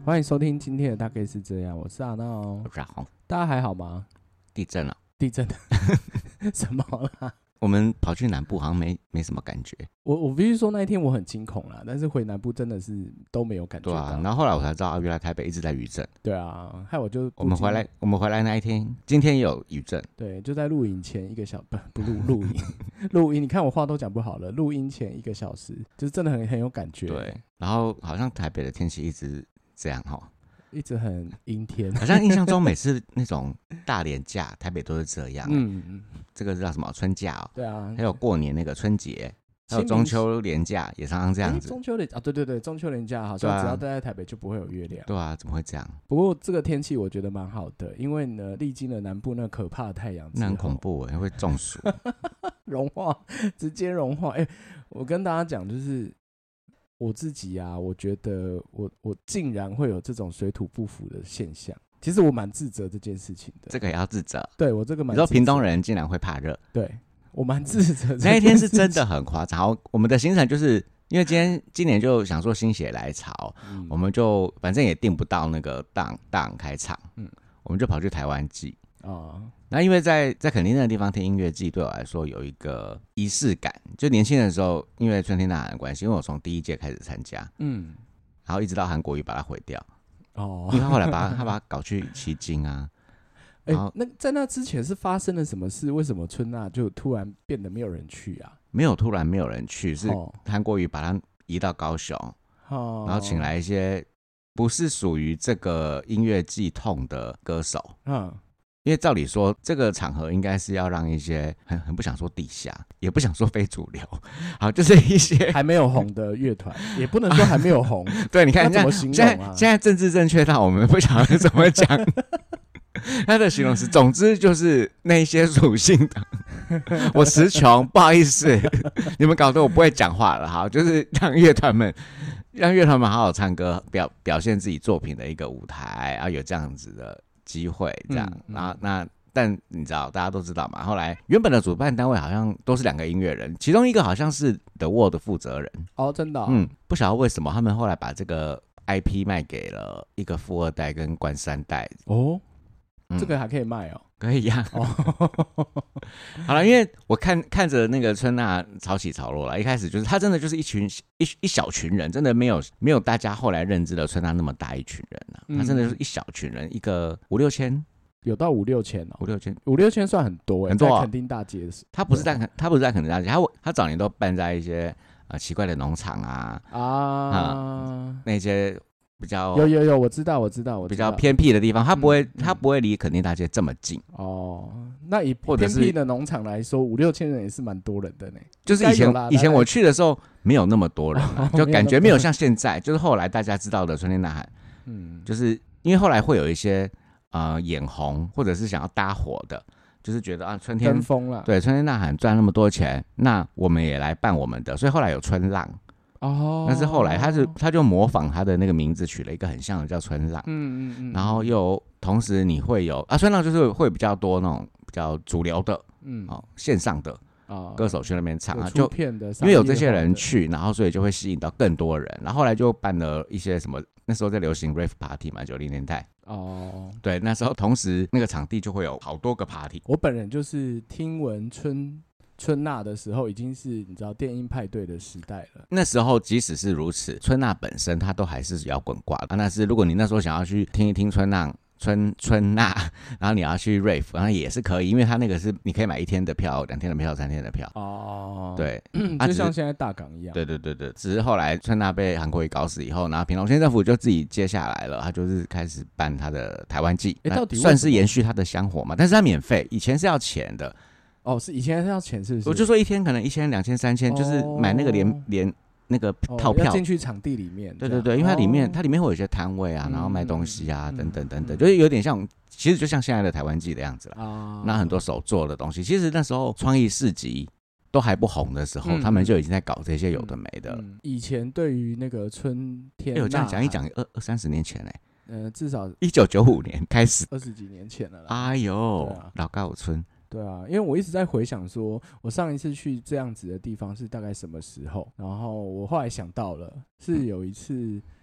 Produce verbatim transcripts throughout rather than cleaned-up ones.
欢迎收听今天的大概是这样，我是阿闹， 我是阿红。 大家还好吗？ 地震了， 地震什么啦？ 我们跑去南部好像没没什么感觉。 我我必须说那一天我很惊恐啦，但是回南部真的是都没有感觉到。 对啊，然后后来我才知道，啊，原来台北一直在余震。 对啊，害我就我们回来，我们回来那一天，今天也有余震。 对，就在录影前一个小不不录录影录音，你看我话都讲不好了。录音前一个小时，就是真的很很有感觉。 对，然后好像台北的天气一直这样哈。 一直很阴天， 好像印象中每次那种大连假，台北都是这样。 嗯嗯， 这个叫什么春假哦？ 对啊， 还有过年那个春节，还有中秋连假也常常这样子。 中秋连啊，对对对，中秋连假好像只要待在台北就不会有月亮。 对啊，怎么会这样？ 不过这个天气我觉得蛮好的，因为呢，历经了南部那可怕的太阳之后， 那很恐怖哎，会中暑， 融化，直接融化。哎、欸，我跟大家讲，就是我自己啊，我觉得我我竟然会有这种水土不服的现象，其实我蛮自责这件事情的。 这个也要自责。 对我这个蛮自责， 你说屏东人竟然会怕热， 对我蛮自责。 那一天是真的很夸张。好，我们的行程就是因为今天今年就想说心血来潮，嗯、我们就反正也订不到那个大大港开场，嗯，我们就跑去台湾季。哦，那因为在在垦丁那个地方听音乐季，对我来说有一个仪式感。就年轻的时候，因为春天呐喊的关系，因为我从第一届开始参加，嗯，然后一直到韩国瑜把它毁掉，哦，因为他后来把它他把它搞去旗津啊。 哎、欸，那在那之前是发生了什么事？为什么春娜就突然变得没有人去啊？ 没有突然没有人去，是韩国瑜把它移到高雄，哦，然后请来一些不是属于这个音乐季痛的歌手，嗯。因为照理说，这个场合应该是要让一些很很不想说地下，也不想说非主流，好，就是一些还没有红的乐团，也不能说还没有红。 对，你看怎么形容啊？ 现在现在政治正确到我们不晓得怎么讲。他的形容词，总之就是那些属性的。我词穷，不好意思，你们搞得我不会讲话了。好，就是让乐团们，让乐团们好好唱歌，表表现自己作品的一个舞台，然后有这样子的机会这样，嗯嗯、然后那但你知道大家都知道嘛，后来原本的主办单位好像都是两个音乐人，其中一个好像是 The Wall 的负责人哦，真的、哦， 嗯，不晓得为什么他们后来把这个 I P 卖给了一个富二代跟官三代哦、嗯，这个还可以卖哦， 可以呀、啊。哦、好了，因为我看看着那个春娜潮起潮落了，一开始就是他真的就是一群一一小群人，真的没有没有大家后来认知的春娜那么大一群人啊，他、嗯、真的就是一小群人，一个五六千， 有到五六千哦， 五六千五六千算很多哎、欸， 很多、啊。 在垦丁大街的时候， 他不是在他不是在垦丁大街，他他早年都办在一些呃奇怪的农场啊啊、嗯、那些。比较有有有，我知道我知道，我知道比较偏僻的地方，它不会、嗯、它不会离垦丁大街这么近哦。那以偏僻的农场来说，五六千人也是蛮多人的呢。 就是以前以前我去的时候没有那么多人、啊，就感觉没有像现在，就是后来大家知道的春天呐喊，嗯，就是因为后来会有一些呃眼红或者是想要搭伙的，就是觉得啊春天跟风了， 对春天呐喊赚那么多钱，那我们也来办我们的，所以后来有春浪。哦，但是后来他是他就模仿他的那个名字取了一个很像的叫春浪，嗯嗯嗯，然后又同时你会有啊春浪就是会比较多那种比较主流的，嗯哦线上的啊歌手去那边唱啊，就因为有这些人去，然后所以就会吸引到更多人，然后后来就办了一些什么，那时候在流行 rave party 嘛，九零年代哦，对，那时候同时那个场地就会有好多个 party。 我本人就是听闻春。春娜的时候已经是你知道电音派对的时代了。 那时候即使是如此，春娜本身它都还是摇滚挂的、啊。那是如果你那时候想要去听一听春娜春春娜，然后你要去 rave， 然后也是可以，因为它那个是你可以买一天的票、两天的票、三天的票。哦，对， 嗯啊、就像现在大港一样。 对对对对，只是后来春娜被韩国瑜搞死以后，然后屏东县政府就自己接下来了，他就是开始办他的台湾季， 到底算是延续他的香火嘛，但是他免费，以前是要钱的。 哦，是以前是要钱是不是？ 我就说一天可能一千、两千、三千，就是买那个连连那个套票进、哦、去场地里面。 对对对，因为它里面、哦、它里面会有一些摊位啊，然后卖东西啊、嗯、等等等等，就是有点像，其实就像现在的台湾季的样子啦。哦、那很多手做的东西，其实那时候创意市集都还不红的时候、嗯，他们就已经在搞这些有的没的。嗯、 以前对于那个春天， 哎，我这样讲一讲，二二三十年前哎、 欸，呃，至少一九九五年开始， 二十几年前了啦。 哎呦，啊、老高村。 对啊，因为我一直在回想说，我上一次去这样子的地方是大概什么时候，然后我后来想到了，是有一次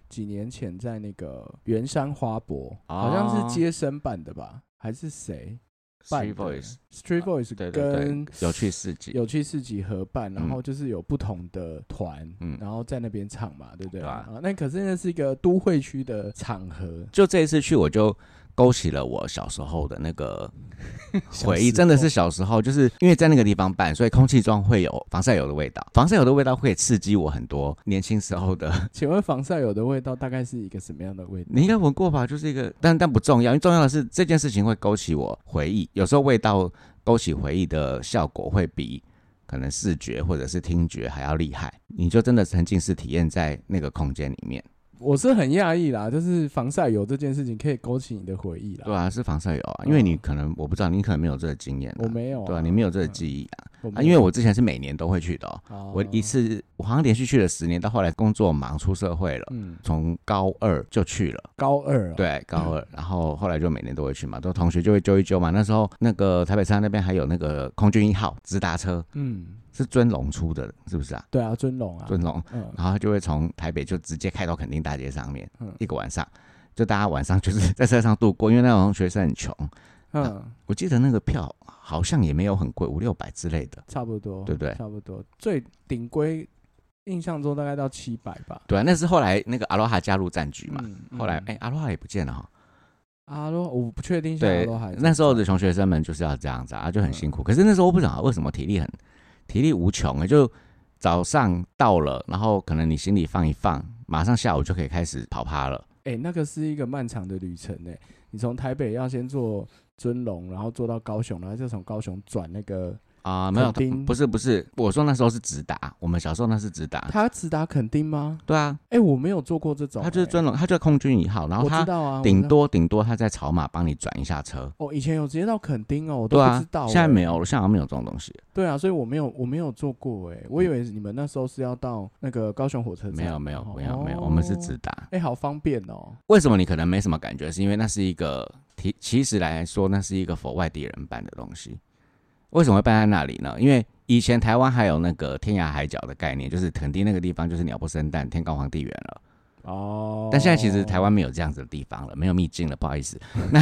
几年前在那个圆山花博，哦、好像是接生办的吧，还是谁 ？Street Voice Street Voice 跟、啊、对对对有趣市集有趣市集合办，然后就是有不同的团、嗯，然后在那边唱嘛，对不对？对啊，那可是那是一个都会区的场合， 就这一次去我就勾起了我小时候的那个回忆，真的是小时候，就是因为在那个地方办，所以空气中会有防晒油的味道，防晒油的味道会刺激我很多年轻时候的。 请问防晒油的味道大概是一个什么样的味道？ 你应该闻过吧？就是一个，但但不重要，因为重要的是这件事情会勾起我回忆。有时候味道勾起回忆的效果会比可能视觉或者是听觉还要厉害，你就真的沉浸式体验在那个空间里面。 我是很讶异啦，就是防晒油这件事情可以勾起你的回忆啦。 对啊，是防晒油啊，因为你可能、嗯、我不知道，你可能没有这个经验、啊。 我没有、啊。 对啊，你没有这个记忆啊。嗯、啊，因为我之前是每年都会去的、哦哦、我一次我好像连续去了十年，到后来工作忙出社会了，嗯，从高二就去了。 高二、哦。 对，高二、嗯，然后后来就每年都会去嘛，都同学就会揪一揪嘛。那时候那个台北车站那边还有那个空军一号直达车，嗯。是尊龙出的，是不是啊？ 对啊，尊龙啊， 尊龙、嗯，然后他就会从台北就直接开到垦丁大街上面、嗯，一个晚上，就大家晚上就是在车上度过，因为那种学生很穷，嗯，我记得那个票好像也没有很贵，五六百之类的， 差不多， 对不对？ 差不多，最顶规印象中大概到七百吧。 对啊，那是后来那个阿罗哈加入战局嘛，嗯、后来哎、欸，阿罗哈也不见了哈。 阿罗，我不确定。 对，那时候的穷学生们就是要这样子啊，就很辛苦。嗯、可是那时候我不知道为什么体力很。体力无穷，就早上到了，然后可能你行李放一放，马上下午就可以开始跑趴了。 哎、欸，那个是一个漫长的旅程哎、欸，你从台北要先坐尊龙，然后坐到高雄，然后再从高雄转那个啊、呃，没有，不是不是，我说那时候是直达，我们小时候那是直达。 他直达垦丁吗？ 对啊， 哎、欸，我没有坐过这种、欸， 他就是尊龙，他就是空军一号，然后他顶多顶多他在草马帮你转一下车。 哦，以前有直接到垦丁哦，我都不知道、欸啊。 现在没有了，现在好像没有这种东西。 对啊，所以我没有我没有坐过哎、欸，我以为你们那时候是要到那个高雄火车站。 没有没有没有没有，我们是直达。 哎、欸，好方便哦。 为什么你可能没什么感觉？是因为那是一个其实来说，那是一个for外地人办的东西。为什么会办在那里呢？因为以前台湾还有那个天涯海角的概念，就是垦丁那个地方就是鸟不生蛋，天高皇帝远了。哦，但现在其实台湾没有这样子的地方了，没有秘境了，不好意思。那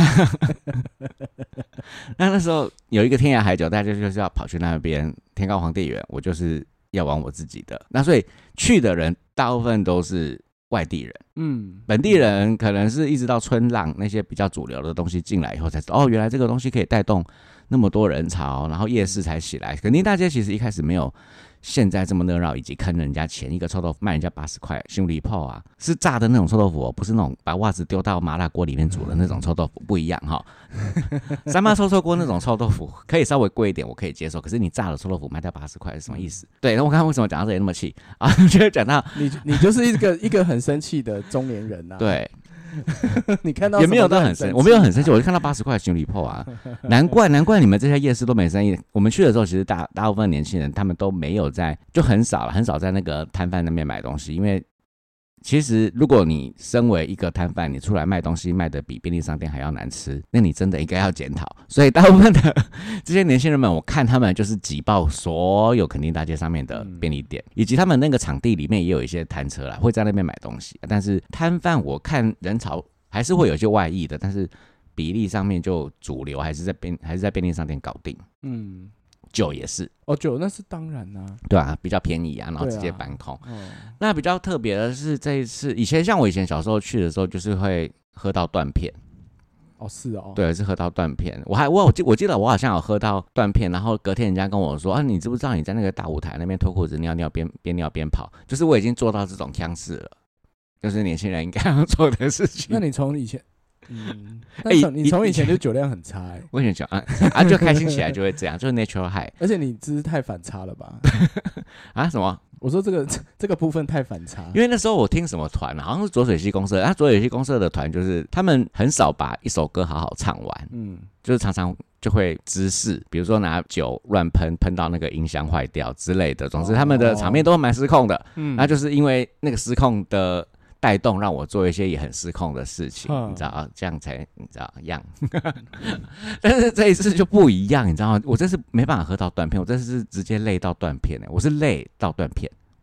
那那时候有一个天涯海角，大家就是要跑去那边，天高皇帝远，我就是要玩我自己的。那所以去的人大部分都是外地人，嗯，本地人可能是一直到春浪那些比较主流的东西进来以后才知道，哦，原来这个东西可以带动那么多人潮，然后夜市才起来。垦丁大街其实一开始没有现在这么热闹，以及坑人家钱，一个臭豆腐卖人家八十块，胸里泡啊，是炸的那种臭豆腐、哦，不是那种把袜子丢到麻辣锅里面煮的那种臭豆腐，不一样哈、哦。三妈臭臭锅那种臭豆腐可以稍微贵一点，我可以接受。可是你炸的臭豆腐卖掉八十块是什么意思？对，那我刚刚为什么讲到这里那么气啊？就讲到你，你就是一个一个很生气的中年人啊。 对。 你看到也没有到很生气，我没有很生气，我就看到八十块行李破啊，难怪难怪你们这些夜市都没生意。我们去的时候，其实大大部分年轻人他们都没有在，就很少了，很少在那个摊贩那边买东西，因为其实如果你身为一个摊贩，你出来卖东西卖的比便利商店还要难吃，那你真的应该要检讨。所以大部分的这些年轻人们，我看他们就是挤爆所有垦丁大街上面的便利店，以及他们那个场地里面也有一些摊车啦，会在那边买东西。但是摊贩我看人潮还是会有一些外溢的，但是比例上面就主流还是在便还是在便利商店搞定。嗯。酒也是哦，酒那是当然啊， 对啊，比较便宜啊，然后直接搬空、啊哦。那比较特别的是这一次，以前像我以前小时候去的时候，就是会喝到断片。 哦，是哦， 对，是喝到断片。我还我我记我记得我好像有喝到断片，然后隔天人家跟我说啊，你知不知道你在那个大舞台那边脱裤子尿尿边边尿边跑，就是我已经做到这种腔事了，就是年轻人应该要做的事情。 那你从以前。嗯，那你从以前就酒量很差哎、欸， 我以前酒啊啊就开心起来就会这样，就是 natural high。 而且你姿势太反差了吧？ 啊什么？ 我说这个这个部分太反差， 因为那时候我听什么团，好像是浊水溪公社，那浊水溪公社的团就是他们很少把一首歌好好唱完，嗯，就是常常就会滋事，比如说拿酒乱喷，喷到那个音箱坏掉之类的。总之他们的场面都蛮失控的，嗯，那就是因为那个失控的。带动让我做一些也很失控的事情，嗯、你知道啊，这样才你知道样。但是这一次就不一样，你知道吗？我这次没办法喝到断片，我这次是直接累到断片、欸、我是累到断片。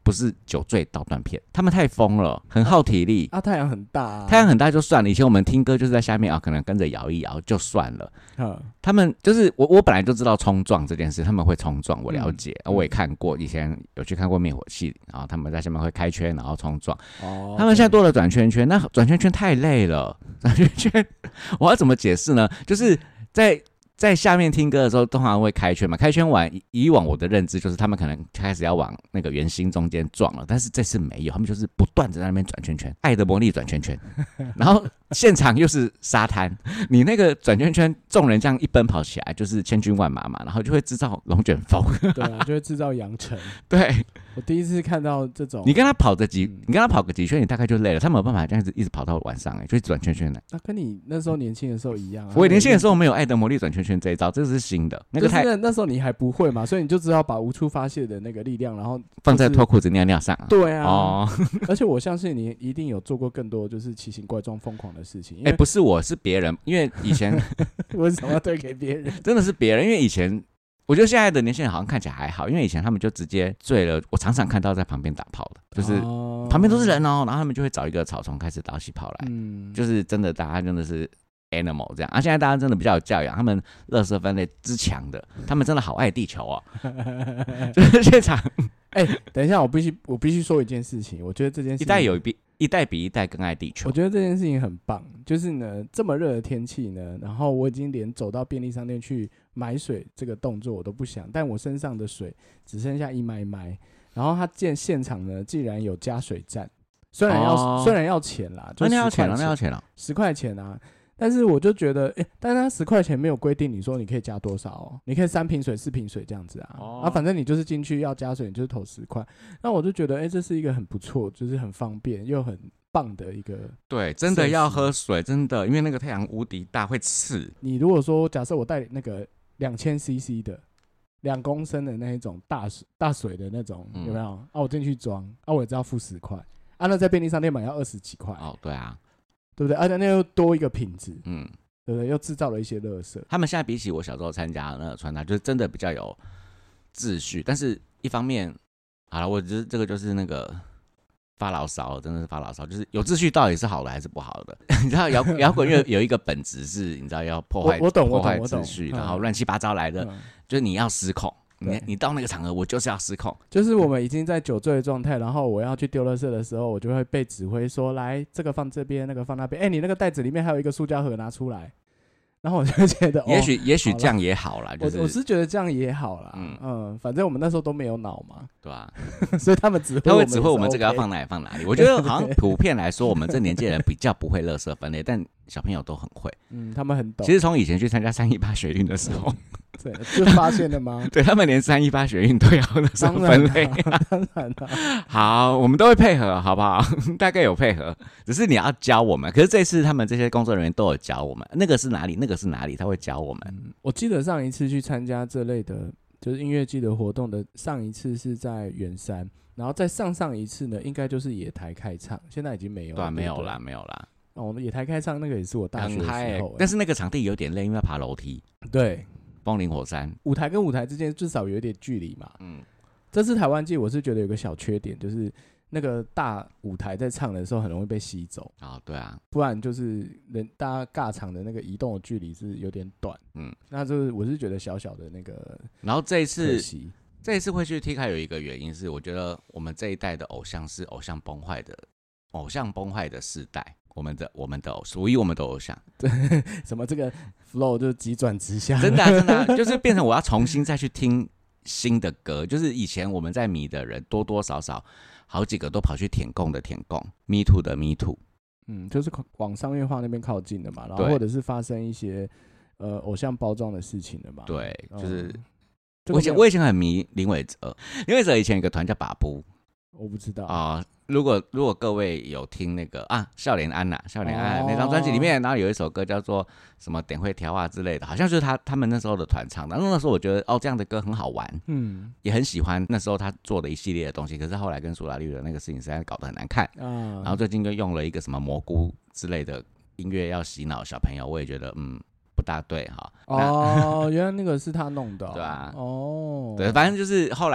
不是酒醉到断片，他们太疯了，很耗体力。 啊，太阳很大、啊， 太阳很大就算了。以前我们听歌就是在下面啊，可能跟着摇一摇就算了。他们就是我，我本来就知道冲撞这件事，他们会冲撞，我了解，嗯、我也看过，以前有去看过灭火器，然后他们在下面会开圈，然后冲撞。哦，他们现在多了转圈圈，那转圈圈太累了，转圈圈我要怎么解释呢？就是在。在下面听歌的时候，通常会开圈嘛。开圈完，以往我的认知就是他们可能开始要往那个圆心中间撞了，但是这次没有，他们就是不断的在那边转圈圈，爱的魔力转圈圈。然后现场又是沙滩，你那个转圈圈，众人这样一奔跑起来，就是千军万马嘛，然后就会制造龙卷风。 对啊，就会制造扬尘。 对， 我第一次看到这种， 你跟他跑个几，嗯、你跟他跑个几圈，你大概就累了。他们有办法这样子一直跑到晚上、欸，哎，就转圈圈的。 那跟你那时候年轻的时候一样啊。 我年轻的时候没有爱的魔力转圈圈这一招，这是新的。那个太、 就是、那时候你还不会嘛，所以你就只好把无处发泄的那个力量，然后、就是、 放在脱裤子尿尿上、啊。 对啊，哦、而且我相信你一定有做过更多就是奇形怪状、疯狂的事情。 哎、欸，不是我是别人，因为以前为什么要推给别人？ 真的是别人，因为以前。我觉得现在的年轻人好像看起来还好，因为以前他们就直接醉了，我常常看到在旁边打炮的，就是旁边都是人哦，然后他们就会找一个草丛开始倒起炮来，嗯，就是真的大家真的是 animal 这样。啊，现在大家真的比较有教养，他们垃圾分类之强的，他们真的好爱地球哦。就是现场， 哎、欸，等一下，我必须我必须说一件事情，我觉得这件事情一代有一比一代比一代更爱地球。 我觉得这件事情很棒，就是呢，这么热的天气呢，然后我已经连走到便利商店去买水这个动作我都不想，但我身上的水只剩下一麦麦。然后他见现场呢，竟然有加水站，虽然要、哦、虽然要钱啦，就那要钱了，那要钱了， 十块钱啊。但是我就觉得，哎、欸，但是他十块钱没有规定你说你可以加多少哦，你可以三瓶水、四瓶水这样子啊，哦、啊，反正你就是进去要加水，你就是投十块。那我就觉得，哎、欸，这是一个很不错，就是很方便又很棒的一个。 对，真的要喝水，真的，因为那个太阳无敌大，会刺。 你如果说假设我带那个两千 C C 的两公升的那一种大水大水的那种，嗯、有没有？啊，我进去装，啊，我也知道付十块，啊，那在便利商店买要二十几块。 哦，对啊。 对不对？而且那又多一个品质，嗯，对不对？又制造了一些垃圾。 他们现在比起我小时候参加的那个穿搭，就是真的比较有秩序。但是一方面，好了，我觉得这个就是那个发牢骚，真的是发牢骚。就是有秩序到底是好的还是不好的？你知道摇摇滚乐有一个本质是，你知道要破坏， 我懂， 破坏秩序，然后乱七八糟来的，嗯、就是你要失控。你, 你到那个场合，我就是要失控。 就是我们已经在酒醉的状态，然后我要去丢垃圾的时候，我就会被指挥说：“来，这个放这边，那个放那边。哎，你那个袋子里面还有一个塑胶盒，拿出来。”然后我就觉得， 也许、 哦、 也许这样也好啦。就是、 我我是觉得这样也好啦。嗯, 嗯反正我们那时候都没有脑嘛， 对吧、 啊？所以他们指挥我们， 他会指挥我们这个要放哪里放哪里。我觉得好像普遍来说，我们这年纪人比较不会垃圾分类，但小朋友都很会。 嗯，他们很懂。 其实从以前去参加三一八学运的时候。 对，就发现了吗？ 对，他们连三一八学运都要垃圾分类、啊， 当然了。 好，我们都会配合，好不好？大概有配合，只是你要教我们。可是这次他们这些工作人员都有教我们，那个是哪里，那个是哪里，他会教我们。 嗯、我记得上一次去参加这类的，就是音乐季的活动的，上一次是在圆山，然后再上上一次呢，应该就是野台开唱，现在已经没有了， 对、啊，没有啦，没有啦。 哦，野台开唱那个也是我大学的时候、欸， 但是那个场地有点累，因为要爬楼梯。 对。 枫林火山舞台跟舞台之间至少有一点距离嘛。嗯，这次台湾季我是觉得有个小缺点，就是那个大舞台在唱的时候很容易被吸走啊、哦。对啊， 不然就是人大家尬场的那个移动的距离是有点短。嗯，那就是我是觉得小小的那个。 然后这一次，这一次会去 T 开有一个原因是，我觉得我们这一代的偶像是偶像崩坏的，偶像崩坏的世代。我们的我们的属于我们的偶像， 对，什么这个 flow 就急转直下， 真的、啊、真的、啊，就是变成我要重新再去听新的歌，就是以前我们在迷的人多多少少好几个都跑去舔共的舔共 ，Me Too 的 Me Too， 嗯，就是往商业化那边靠近的嘛，然后或者是发生一些呃偶像包装的事情的嘛， 对，就是、嗯、我以前我以前很迷林伟哲，林伟哲以前有个团叫把布。 我不知道啊、呃，如果如果各位有听那个啊，少年安呐、啊，少年安、哦、那张专辑里面，然后有一首歌叫做什么点会调啊之类的，好像就是他他们那时候的团唱的。那时候我觉得哦，这样的歌很好玩，嗯，也很喜欢那时候他做的一系列的东西。可是后来跟苏打绿的那个事情实在搞得很难看，嗯，然后最近就用了一个什么蘑菇之类的音乐要洗脑小朋友，我也觉得嗯不大对哈。 哦，原来那个是他弄的、哦， 对啊， 哦， 对，反正就是后来。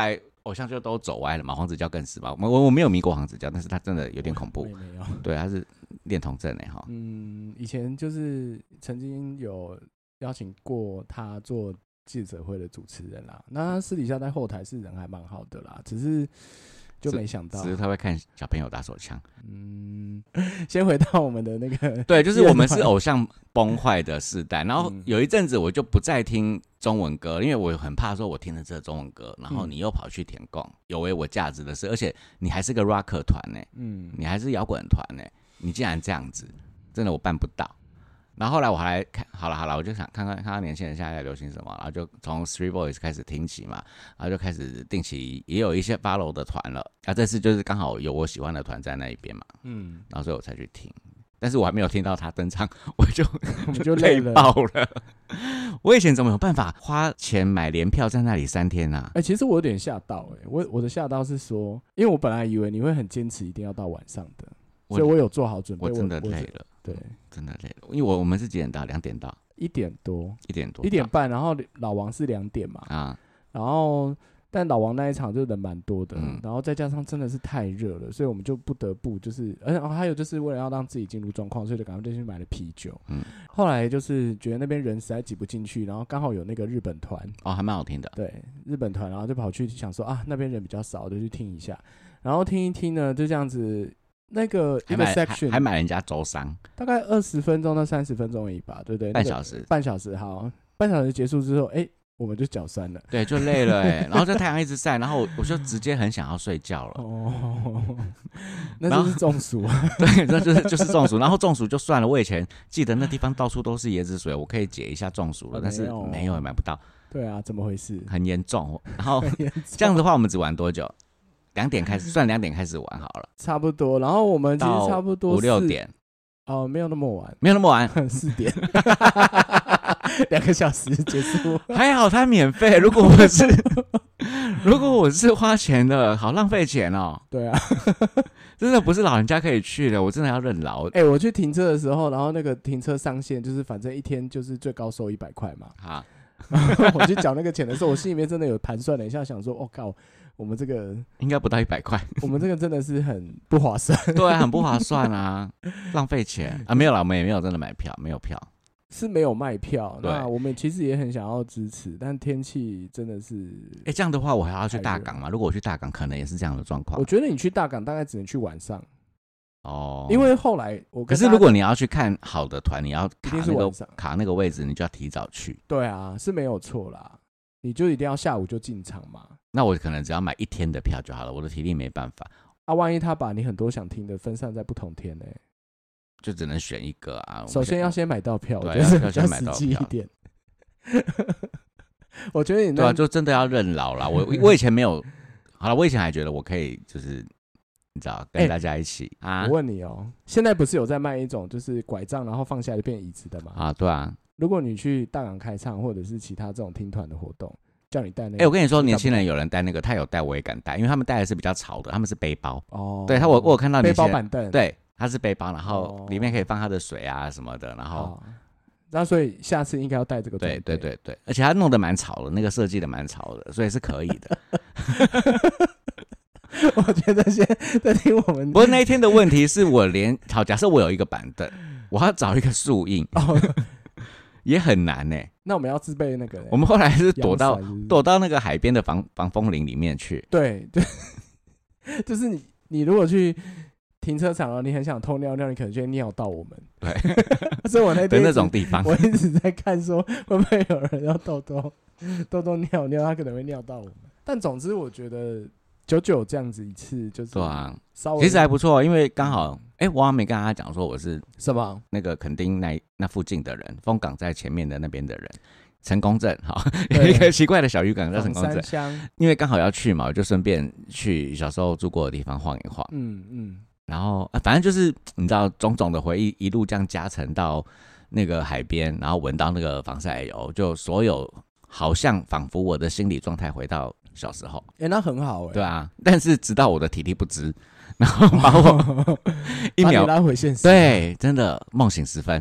偶像就都走歪了嘛，黄子佼更是吧。我我没有迷过黄子佼，但是他真的有点恐怖。 没有， 对，他是恋童症哎哈。 嗯，以前就是曾经有邀请过他做记者会的主持人啦，那他私底下在后台是人还蛮好的啦，只是就没想到， 只是他会看小朋友打手枪。 嗯，先回到我们的那个， 对，就是我们是偶像崩坏的世代，然后有一阵子我就不再听中文歌，因为我很怕说我听了这中文歌，然后你又跑去填供，有违我价值的事，而且你还是个 rocker 团呢，嗯，你还是摇滚团呢，你竟然这样子，真的我办不到。然后后来我还来看，好了好了，我就想看看看看年轻人现在在流行什么，然后就从 Street Boys 开始听起嘛，然后就开始定期也有一些 follow 的团了，啊，这次就是刚好有我喜欢的团在那一边嘛，嗯，然后所以我才去听，但是我还没有听到他登场，我就我就累爆了。我以前怎么有办法花钱买联票在那里三天啊？ 哎、欸，其实我有点吓到，哎，我我的吓到是说，因为我本来以为你会很坚持一定要到晚上的，所以我有做好准备。 我真的累了。 对， 真的累了，因为我我们是几点到？两点到， 一点多， 一点多， 一点半，然后老王是两点嘛，啊，然后但老王那一场就人蛮多的，嗯，然后再加上真的是太热了，所以我们就不得不就是，而且、哦、还有就是为了要让自己进入状况，所以就赶快就去买了啤酒，嗯，后来就是觉得那边人实在挤不进去，然后刚好有那个日本团， 哦，还蛮好听的， 对，日本团，然后就跑去想说啊，那边人比较少，就去听一下，然后听一听呢，就这样子。那个一个 section 还, 还买人家周商， 大概二十分钟到三十分钟而已吧，对不对？ 半小时， 那个、半小时好，半小时结束之后，哎、欸，我们就脚酸了， 对，就累了哎、欸。然后这太阳一直晒，然后我就直接很想要睡觉了。哦， 那就是中暑啊！ 对，那就是就是中暑。然后中暑就算了，我以前记得那地方到处都是椰子水，我可以解一下中暑了，但是没有也买不到。 对啊，怎么回事？ 很严重。然后这样的话，我们只玩多久？两点开始，算两点开始玩好了， 差不多。然后我们其实差不多五六点， 哦，没有那么晚， 没有那么晚， 四点，两个小时结束。 还好它免费，如果我是如果我是花钱的，好浪费钱哦。 对啊， 真的不是老人家可以去的，我真的要认老。 哎、欸，我去停车的时候，然后那个停车上限就是反正一天就是最高收一百块嘛。啊，我去缴那个钱的时候，我心里面真的有盘算了一下，想说，我、哦、靠。我们这个应该不到一百块， 我们这个真的是很不划算， 对、啊，很不划算啊，浪费钱啊！没有啦，我们也没有真的买票，没有票， 是没有卖票。那我们其实也很想要支持，但天气真的是， 哎、欸，这样的话我还要去大港嘛？如果我去大港，可能也是这样的状况。 我觉得你去大港大概只能去晚上哦， 因为后来我可是如果你要去看好的团，你要卡那个卡那个位置，你就要提早去。 对啊，是没有错啦。你就一定要下午就进场嘛？ 那我可能只要买一天的票就好了，我的体力没办法。 啊，万一他把你很多想听的分散在不同天呢、欸？ 就只能选一个啊。 首先要先买到票， 对， 我觉得要先买到票一点。我觉得你对啊，就真的要认老啦。我我以前没有，好了，我以前还觉得我可以，就是你知道，跟大家一起、欸、啊。 我问你哦，现在不是有在卖一种就是拐杖，然后放下来就变椅子的吗？ 啊，对啊。 如果你去大港开唱，或者是其他这种听团的活动，叫你带那个， 哎、欸，我跟你说，年轻人有人带那个，他有带，我也敢带，因为他们带的是比较潮的，他们是背包。哦，对他我我有看到背包板凳， 对，他是背包，然后里面可以放他的水啊什么的，然后， 哦、那所以下次应该要带这个。 对对对对，而且他弄得蛮潮的，那个设计的蛮潮的，所以是可以的。 我觉得先在听我们， 不过那一天的问题是我连好，假设我有一个板凳，我要找一个树荫。哦也很难呢、欸。 那我们要自备那个、欸， 我们后来是躲到是是躲到那个海边的防防风林里面去。 对对，就是你你如果去停车场了，你很想偷尿尿，你可能就会尿到我们。 对， 所以我那天那种地方， 我一直在看说会不会有人要偷偷偷偷尿尿，他可能会尿到我们。但总之，我觉得久久这样子一次就是对啊， 稍微其实还不错，因为刚好哎、欸，我好像没跟他讲说我是什么那个垦丁那那附近的人，凤港在前面的那边的人。成功镇，好，有一个奇怪的小渔港叫成功镇，因为刚好要去嘛，我就顺便去小时候住过的地方晃一晃，嗯嗯，然后、啊、反正就是你知道种种的回忆一路这样加成到那个海边，然后闻到那个防晒油，就所有好像仿佛我的心理状态回到小时候， 哎、欸，那很好哎、欸， 对啊，但是直到我的体力不支，然后把我一秒拉回现实， 对，真的梦醒时分。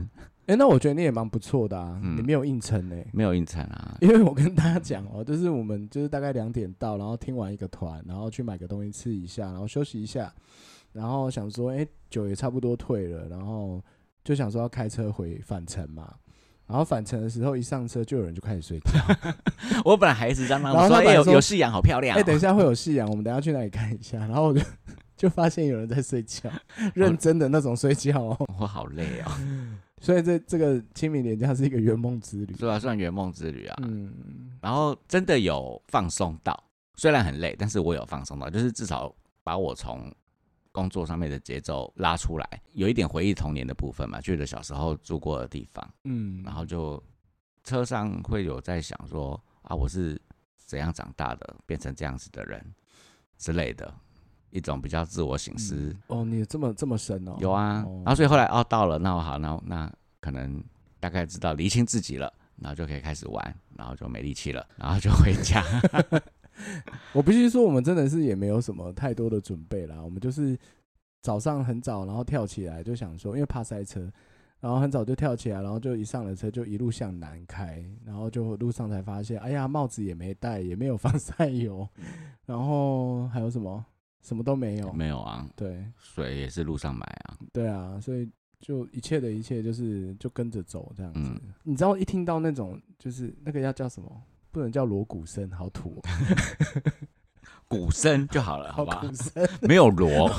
哎、欸，那我觉得你也蛮不错的啊、嗯，你没有硬撑哎， 没有硬撑啊， 因为我跟大家讲哦，就是我们就是大概两点到，然后听完一个团，然后去买个东西吃一下，然后休息一下，然后想说，哎、欸，酒也差不多退了，然后就想说要开车回返程嘛，然后返程的时候一上车就有人就开始睡觉， 我本来还一直嚷嚷，我说哎、欸、有有夕阳好漂亮、哦， 哎、欸、等一下会有夕阳，我们等一下去哪里看一下，然后我就就发现有人在睡觉，认真的那种睡觉哦， 我好累哦。 所以这这个清明连假是一个圆梦之旅， 对啊，算圆梦之旅啊。嗯，然后真的有放松到，虽然很累，但是我有放松到，就是至少把我从工作上面的节奏拉出来，有一点回忆童年的部分嘛，觉得小时候住过的地方，嗯，然后就车上会有在想说啊，我是怎样长大的，变成这样子的人之类的。一种比较自我省思、嗯、 哦，你这么这么深哦？ 有啊，哦、然后所以后来哦到了，那我好，那那可能大概知道厘清自己了，然后就可以开始玩，然后就没力气了，然后就回家。 我必须说，我们真的是也没有什么太多的准备啦，我们就是早上很早，然后跳起来就想说，因为怕塞车，然后很早就跳起来，然后就一上了车就一路向南开，然后就路上才发现，哎呀，帽子也没戴，也没有防晒油，然后还有什么？什么都没有， 没有啊， 对，水也是路上买啊， 对啊，所以就一切的一切就是就跟着走这样子、嗯。你知道一听到那种就是那个要叫什么？不能叫锣鼓声，好土、喔， 鼓声就好了，好吧？ 鼓声没有锣，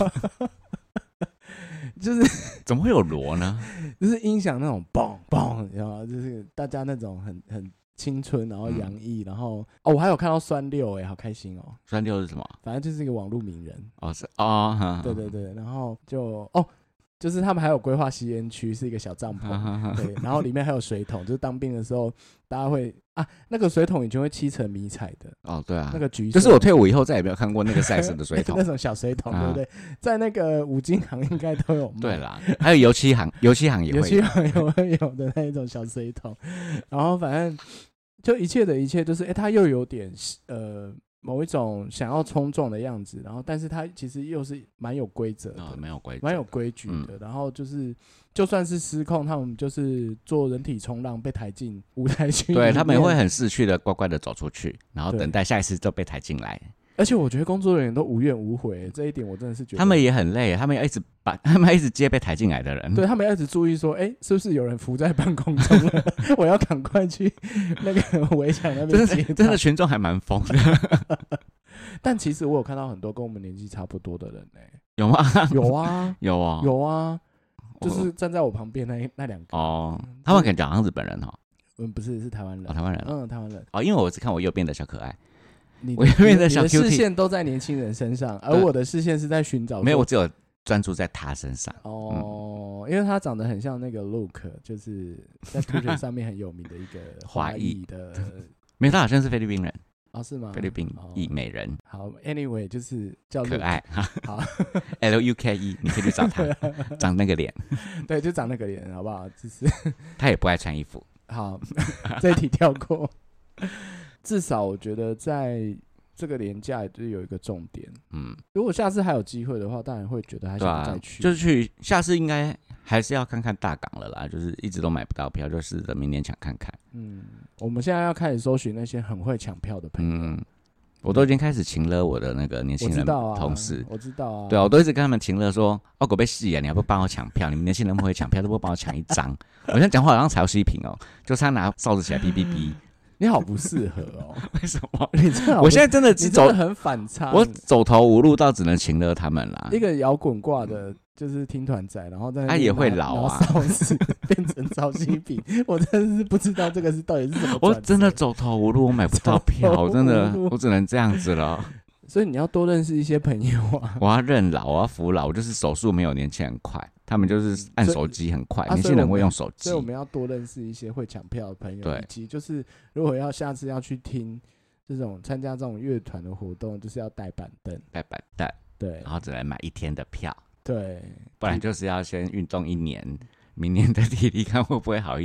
就是怎么会有锣呢？ 就是音响那种嘣嘣，然后就是大家那种很很。青春，然后洋溢、嗯，然后哦，我还有看到酸六哎，好开心哦！ 酸六是什么？ 反正就是一个网络名人哦，是哦， 对对对，然后就哦，就是他们还有规划吸烟区，是一个小帐篷，对，然后里面还有水桶，就是当兵的时候大家会啊，那个水桶以前会漆成迷彩的哦，对啊， 那个橘色， 就是我退伍以后再也没有看过那个 size 的水桶， 那种小水桶，对不对？在那个五金行应该都有卖， 对啦，还有油漆行，油漆行也会有， 油漆行也会有的那一种小水桶，然后反正。就一切的一切，就是哎、欸，他又有点呃某一种想要冲撞的样子，然后但是他其实又是蛮有规则的， 蛮、哦、有规蛮有规矩的、嗯。然后就是就算是失控，他们就是做人体冲浪被抬进舞台区， 对他们也会很识趣的乖乖的走出去，然后等待下一次就被抬进来。 而且我觉得工作人员都无怨无悔，这一点我真的是觉得他们也很累，他们要一直把他们要一直接被抬进来的人， 对他们要一直注意说，哎、欸，是不是有人浮在半空中了？我要赶快去那个围墙那边接。 真的群众还蛮疯的， 但其实我有看到很多跟我们年纪差不多的人呢、欸， 有吗？ 有啊， 有啊， 有啊，就是站在我旁边那那两个哦，他们可能讲好像日本人哈， 嗯，不是，是台湾人、 哦，台湾人， 嗯，台湾人哦，因为我只看我右边的小可爱。 你我右边的小 Q T， 你的视线都在年轻人身上，而我的视线是在寻找。 没有，我只有专注在他身上。 哦、嗯，因为他长得很像那个 Luke， 就是在 Twitter 上面很有名的一个华裔的。 没有，他好像是菲律宾人。 哦， 是吗？ 菲律宾裔美人。 好 ，Anyway， 就是叫 Luke， 可爱。 好 ，L U K E， 你可以去找他，长那个脸。 对，就长那个脸，好不好？就是他也不爱穿衣服。 好，这一题跳过。至少我觉得在这个连假就是有一个重点，嗯，如果下次还有机会的话，当然会觉得还想再去、 啊，就是去下次应该还是要看看大港了啦，就是一直都买不到票，就试着明年抢看看。 嗯，我们现在要开始搜寻那些很会抢票的朋友， 嗯，我都已经开始请了我的那个年轻人同事， 我知道啊， 对啊，我都一直跟他们请了说，哦，狗被戏啊，你要不帮我抢票？你们年轻人不会抢票，都不帮我抢一张。我现在讲话好像曹希平哦，就他拿哨子起来哔哔哔。 你好不适合哦， 为什么？ 你真的， 我现在真的只走， 你真的很反差， 我走投无路到只能请了他们啦。 一个摇滚挂的，就是听团仔，然后在他也会老啊， 哨子变成曹希平，我真的是不知道这个是到底是什么。 我真的走投无路，我买不到票，我真的，我只能这样子了。 所以你要多认识一些朋友啊！ 我要认老，我要服老，我就是手速没有年轻人快，他们就是按手机很快，年轻人会用手机。 所以我们要多认识一些会抢票的朋友，以及就是如果要下次要去听这种参加这种乐团的活动，就是要带板凳， 带板凳， 对， 然后只能买一天的票， 对， 不然就是要先运动一年，明年的体力看会不会好一点。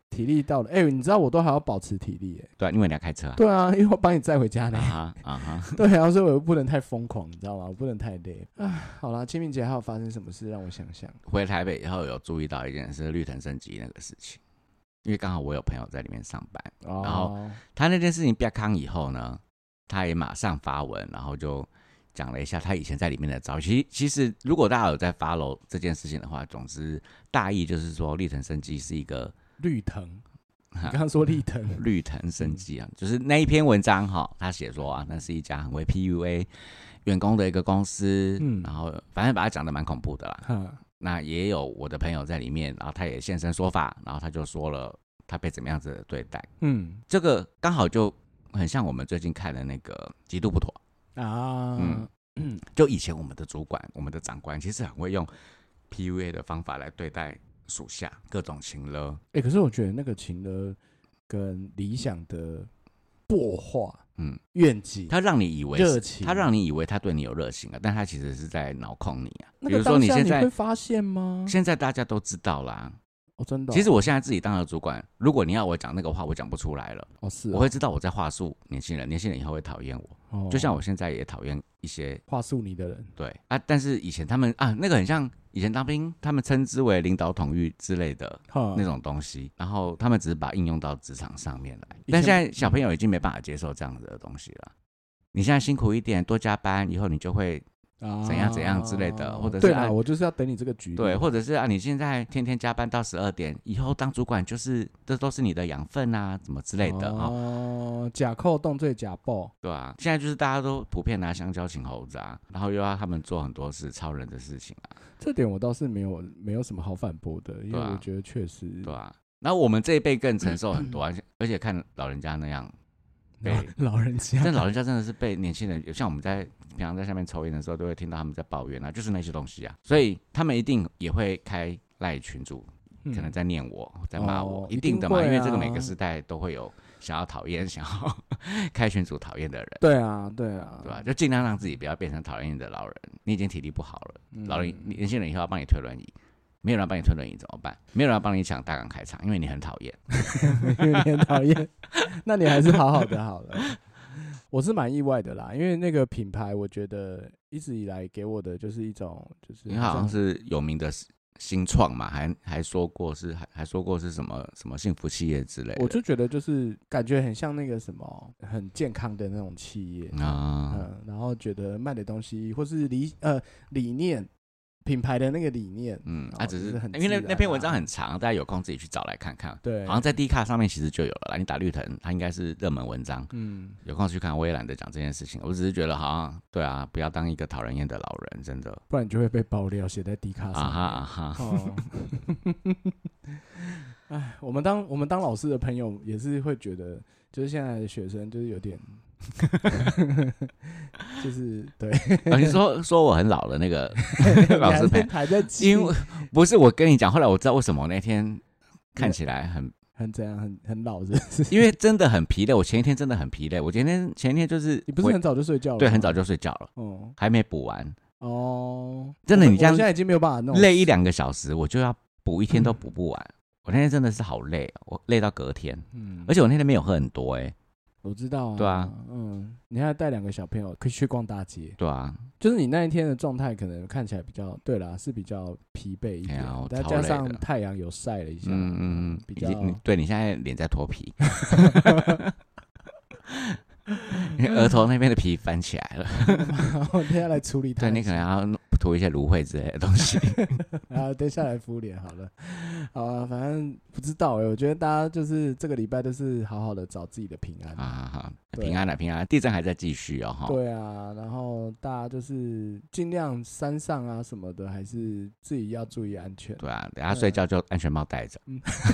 体力到了，哎、欸，你知道我都还要保持体力、欸， 对、啊，因为你要开车啊。 对啊，因为我帮你载回家呢。 啊哈啊哈。 对啊，所以我又不能太疯狂，你知道吗？我不能太累。啊，好啦，清明节还有发生什么事让我想想？ 回台北以后有注意到一件事，绿藤生机那个事情，因为刚好我有朋友在里面上班，哦、然后他那件事情变康以后呢，他也马上发文，然后就讲了一下他以前在里面的遭遇。其其实如果大家有在 follow 这件事情的话，总之大意就是说，绿藤生机是一个绿藤。你刚刚说绿藤， 绿藤生机啊，就是那一篇文章哈，他写说啊，那是一家很会 P U A 员工的一个公司，嗯，然后反正把他讲的蛮恐怖的啦。嗯、那也有我的朋友在里面，然后他也现身说法，然后他就说了他被怎么样子的对待。嗯，这个刚好就很像我们最近看的那个极度不妥啊。嗯嗯，就以前我们的主管、我们的长官其实很会用 P U A 的方法来对待属下，各种情勒。 哎、欸，可是我觉得那个情勒跟理想的擘画，嗯，愿景， 他让你以为热情，他让你以为他对你有热情啊，但他其实是在脑控你啊。 那个当下你会发现吗？ 现在大家都知道啦。 哦，真的、哦。 其实我现在自己当了主管，如果你要我讲那个话，我讲不出来了。 哦，是、哦。 我会知道我在话术年轻人，年轻人以后会讨厌我。哦。就像我现在也讨厌一些话术你的人。 对啊，但是以前他们啊，那个很像。以前当兵，他们称之为领导统御之类的那种东西，然后他们只是把它应用到职场上面来。但现在小朋友已经没办法接受这样子的东西了。你现在辛苦一点，多加班，以后你就会怎样怎样之类的，啊、或者是对啊，我就是要等你这个局。 对，或者是啊，你现在天天加班到十二点，以后当主管就是这都是你的养分啊，怎么之类的啊。 哦，假扣动罪假报。 对啊，现在就是大家都普遍拿香蕉请猴子啊，然后又要他们做很多事超人的事情啊。 这点我倒是没有没有什么好反驳的，因为我觉得确实对啊。然后我们这一辈更承受很多、啊，而且看老人家那样被老人家， 但老人家真的是被年轻人，像我们在平常在下面抽烟的时候，都会听到他们在抱怨啊，就是那些东西啊，所以他们一定也会开赖群组，可能在念我，在骂我， 哦、 一定的嘛、 啊， 因为这个每个时代都会有想要讨厌、想要开群组讨厌的人。 对啊，对啊， 对吧？就尽量让自己不要变成讨厌你的老人。你已经体力不好了，嗯、老人年轻人以后要帮你推轮椅，没有人帮你推轮椅怎么办？没有人要帮你抢大港开场，因为你很讨厌， 因为你很讨厌，那你还是好好的好了。我是蛮意外的啦，因为那个品牌，我觉得一直以来给我的就是一种，就是你好像是有名的新创嘛，还还说过是还还说过是什么什么幸福企业之类的。 我就觉得就是感觉很像那个什么很健康的那种企业啊、嗯，然后觉得卖的东西或是理呃理念。品牌的那个理念， 嗯，它、啊、只是很、啊、 因为那那篇文章很长，大家有空自己去找来看看。 对， 好像在 D 卡上面其实就有了啦。你打绿藤，它应该是热门文章。嗯，有空去看，我也懒得讲这件事情。我只是觉得好像对啊，不要当一个讨人厌的老人，真的， 不然你就会被爆料写在 D 卡上面。啊哈啊哈。哦哎，我们当我们当老师的朋友也是会觉得，就是现在的学生就是有点，就是对、 啊。你说说我很老的那个老师朋友， 还在因为不是我跟你讲，后来我知道为什么我那天看起来很很怎样，很很老是不是？ 因为真的很疲累。我前一天真的很疲累，我前天前一天就是你不是很早就睡觉了？ 对，很早就睡觉了，哦，还没补完哦。 真的，你这样我现在已经没有办法弄， 累一两个小时，我就要补一天都补不完。嗯我那天真的是好累，我累到隔天，嗯，而且我那天没有喝很多、欸，哎， 我知道啊， 对啊， 嗯，你还带两个小朋友可以去逛大街， 对啊， 就是你那一天的状态可能看起来比较，对啦，是比较疲惫一点，啊、再加上太阳有晒了一下，嗯嗯嗯，比较， 你对你现在脸在脱皮，你额头那边的皮翻起来了， 我等下来处理它， 对你可能要涂一些芦荟之类的东西， 然后等下来敷脸好了，好啊，反正不知道哎、欸，我觉得大家就是这个礼拜都是好好的找自己的平安啊，好，平安了、啊、平安，地震还在继续哦， 对啊，然后大家就是尽量山上啊什么的，还是自己要注意安全， 对啊，等下睡觉就安全帽戴着。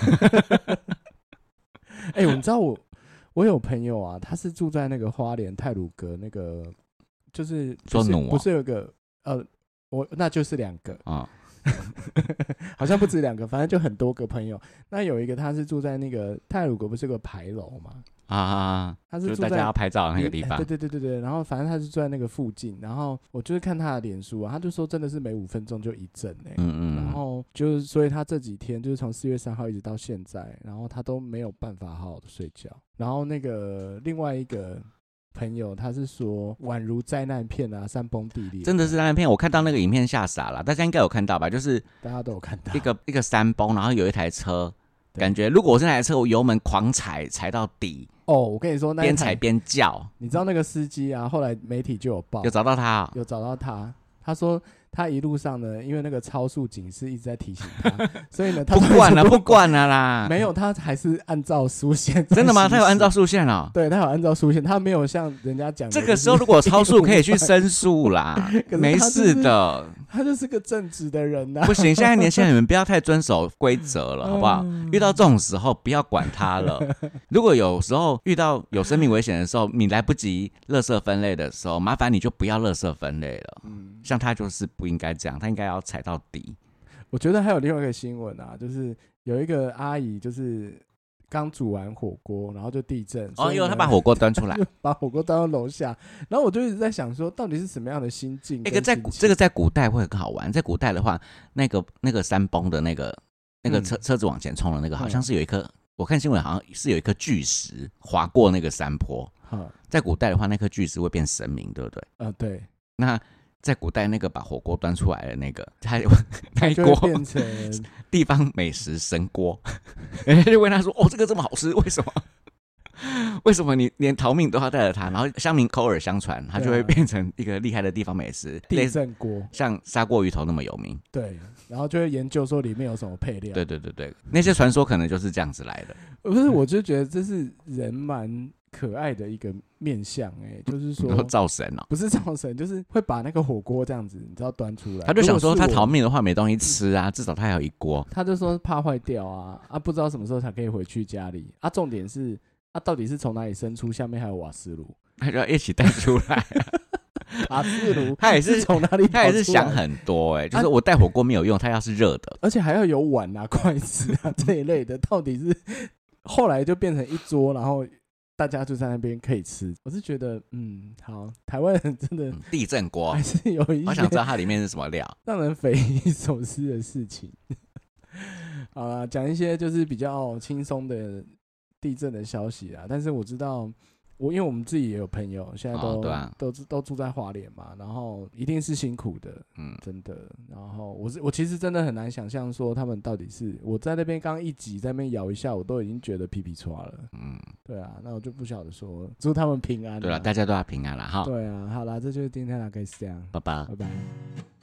哎、欸，你知道我我有朋友啊，他是住在那个花莲太鲁阁那个，就是就是不是有个呃。我那就是两个啊， 好像不止两个，反正就很多个朋友。那有一个他是住在那个太鲁阁，不是有个牌楼吗？ 啊， 他是住在大家要拍照的那个地方。 对对对对对。然后反正他是住在那个附近，然后我就是看他的脸书啊，他就说真的是每五分钟就一阵哎、欸。嗯嗯。然后就是所以他这几天就是从四月三号一直到现在，然后他都没有办法好好的睡觉。然后那个另外一个朋友他是说宛如灾难片啊，山崩地裂， 真的是灾难片。我看到那个影片吓傻了，大家应该有看到吧？就是大家都有看到一个一个山崩，然后有一台车，感觉如果我是那台车，我油门狂踩踩到底。 哦，我跟你说，那边踩边叫。 你知道那个司机啊，后来媒体就有报， 有找到他、哦， 有找到他。他说他一路上呢，因为那个超速警示一直在提醒他，所以呢，他不管了，不管了啦。 没有，他还是按照速线。 真的吗？他有按照速线哦。 对，他有按照速线，他没有像人家讲的。 这个时候如果超速，可以去申诉啦，没事的。 他就是个正直的人呐、啊。 不行，现在年轻人你们不要太遵守规则了，好不好？嗯、遇到这种时候不要管他了。如果有时候遇到有生命危险的时候，你来不及垃圾分类的时候，麻烦你就不要垃圾分类了。嗯，像他就是不应该这样，他应该要踩到底。 我觉得还有另外一个新闻啊，就是有一个阿姨就是刚煮完火锅，然后就地震。 哦，因为他把火锅端出来， 把火锅端到楼下，然后我就一直在想说，到底是什么样的心境？ 那个在古这个在古代会很好玩，在古代的话，那个那个山崩的那个那个车、嗯、车子往前冲的那个，好像是有一颗，嗯、我看新闻好像是有一颗巨石划过那个山坡。嗯、在古代的话，那颗巨石会变神明，对不对？ 呃，对。 那在古代那个把火锅端出来的那个，他那一锅变成地方美食神锅，人家就问他说：“哦，这个这么好吃，为什么？为什么你连逃命都要带着它？”然后乡民口耳相传，它就会变成一个厉害的地方美食， 地震锅， 像砂锅鱼头那么有名。 对，然后就会研究说里面有什么配料。 对对对对，那些传说可能就是这样子来的。 不是，我就觉得这是人蛮可爱的一个面相，哎、欸，就是说造神哦， 不是造神，就是会把那个火锅这样子，你知道端出来。 他就想说，他逃命的话没东西吃啊，至少他还有一锅。 他就说怕坏掉啊，啊，不知道什么时候才可以回去家里啊。重点是，啊，到底是从哪里生出？下面还有瓦斯炉， 他就要一起带出来、啊。 瓦斯炉， 他也是从哪里？ 他也是想很多哎、欸，就是我带火锅没有用，他要是热的， 而且还要有碗啊、筷子啊这一类的，到底是后来就变成一桌，然后大家就在那边可以吃。我是觉得，嗯，好，台湾人真的、嗯、 地震锅还是有一些， 我想知道它里面是什么料， 让人匪夷所思的事情。好啦，讲一些就是比较轻松的地震的消息啊，但是我知道。我因为我们自己也有朋友，现在都、哦啊、都都住在花莲嘛，然后一定是辛苦的，嗯，真的。然后我是我其实真的很难想象说他们到底是我在那边刚一挤在那边摇一下，我都已经觉得皮皮剉了，嗯，对啊，那我就不晓得说祝他们平安。 对啊，大家都要平安啦哈。 对啊，好啦，这就是今天的 K 这样， 拜拜， 拜拜。